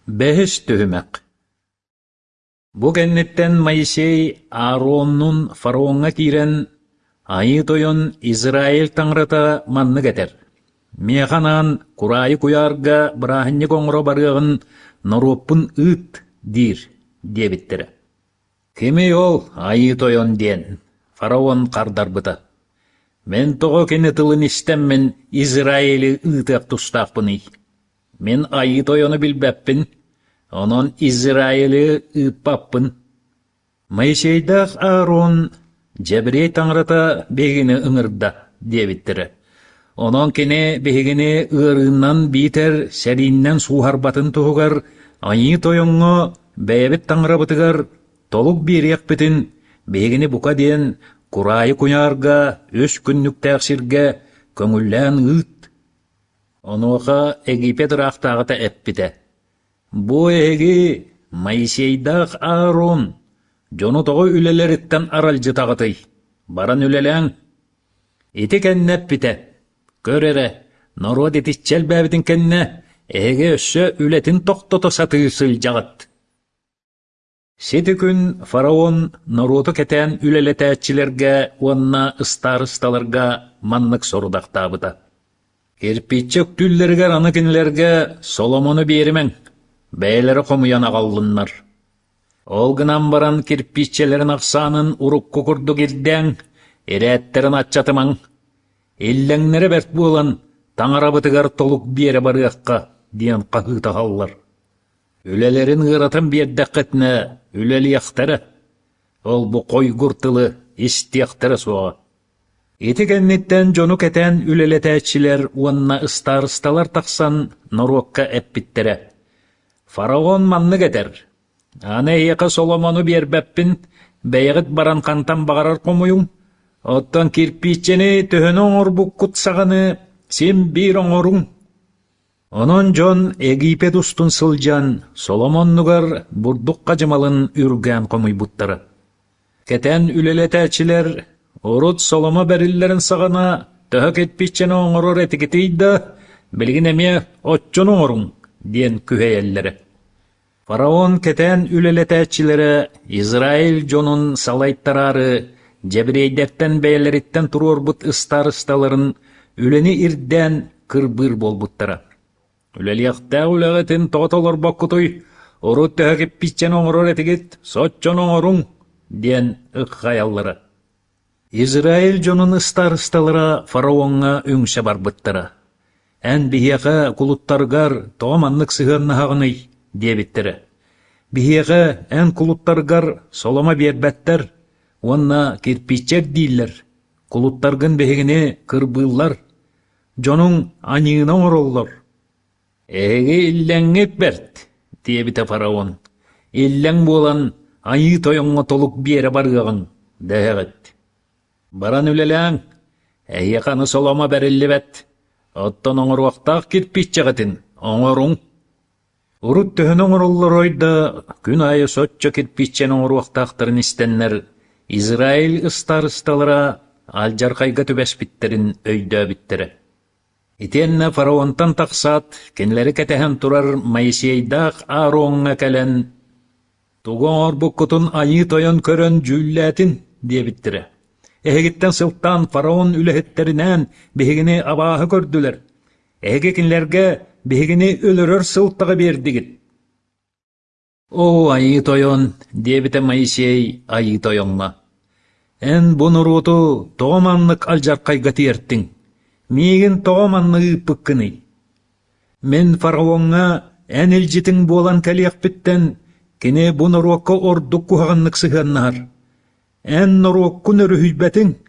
Бәһіс төһімәк. Бу кеннеттен Моисей Аароннун фараонга кирен айы тойон Израиль таңрата манны кетер. Механан курайы куярга бырахынне коңро барыгын нороппун ыт дир дебиттері. Кеме ол айы тойон ден, фараон кардарбыта. Мен тоғы кені тылын истеммен Израилі ытық тустақпыны. Мен айы тойону билбәппін, онон Израилі ытпаппын. Моисейдақ Аарон жабірей таңрата бегіні ыңырда дебиттері. Онон кене бегіні ырыннан битер сәриннен суғарбатын тұғығар, айы тойонға бәйбіт таңрабытығар толық берек бітін бегіні бұқа ден курайы куярга өс күннік тәқсірге көңіллән ұт. Онуға Египет рақтағыта әппіті. Бу эги Моисейдақ Аарон жону тоғы үлелеріттен аралжы тағытай. Баран үлеләң. Ити кәннәп біті. Көрері, нород етішчәл бәбітін кәнне, эге өссі үлетін тоқтото сатыысыл жағыт. Сеті күн фараон нороду кәтән үлелетәтчілерге, онна ыстар-ысталарға маннық сорудақтабыта. Кирпичек түллерге раныкінлерге Соломону берімен, бәйлері қомуян ағаллыннар. Олғынан баран кирпичелерін ақсанын ұруқ құқырды келден, әрәттерін атчатыман. Илләңнері бәрт болан, таңарабытығар толық бері барыққа, дейін қағыта қалылар. Үлелерін ғыратын бердәқетіне үлелі яқтары. Ол бұ қой ғұртылы істияқтары соға. Еті кәннеттен жону кәтән үлелетәтшілер уанна ыстар-ысталар тақсан Норуаққа әппіттері. Фараон манны кәтер. Аны еқі Соломону бербәппін, бәйгіт баран қантан бағарар қомуым. Оттан кирпичені түхіні оңыр бұққыт сағаны сен бір оңырың. Онон жон Египет устун сылжан Соломоннугар бурдуққа жымалын үрген қомуй бұттары. Кәтән үлелетәтшілер Орут Соломо бәрілерін сағана түхі кетпичені оңырыр әтікетейді, білгін әме отчын оңырың, ден күхейеллері. Фараон кәтән үлелетәтшілері Израиль жонун салайттарары жабірейдәптен бәйлеріттен тұрор бұт ыстар-ысталарын үлені ирден кырбыр бол бұттара. Үлелияқта үләғетін тоғытолар баққытой, орут түхі кетпичені оңырыр әтікет, сотчын оңырың, ден ұққаяллары. Израиль жонун ыстар-ысталара фараонга өңші бар бұттара. Ән бихеға кулуттаргар тоғаманлық сығырны хағыны дебіттері. Бихеға ән кулуттаргар солома бербәттер, онна кирпичек дейлер. Кулуттаргын бігіне кырбыллар, жонун анығына ороллар. Әге илләңет бәрт, дебіті фараон. Илләң болан айы тойонға толық бері барғағын дәғет. Баран үлеләң, әйеқаны солома бәрілі бәт. Оттан оңыр вақтақ кирпиччағытын, оңырың. Урут түхін оңырылыр ойда, күн айы сотча кирпиччен оңыр вақтақтырын істеннер, Израиль ыстар-ысталыра алжарқайға төбәспіттерін өйді біттері. Итенна фараонтан тақсат, кенлері кәтәһен тұрар Моисейдақ Ааронға кәлән, туғын бұққытын айы тойын көрін жүлләтін дебіттері. Әгеттен сылттан фараон үләхеттерінен бігіне абағы көрділер. Әгекінлерге бігіне өлірір сылттығы бердігіт. О, айы тойон, дебіті Моисей айы тойонға. Ән бұны роту тоғаманлық алжарқайға тиерттің. Меген тоғаманлығы пыққыны. Мен фараонға ән елжітің болан кәлияқ біттен, кене бұны роққа ордық құғанлық сығаннар. Ән нұрок күн өрі хүйбәтің,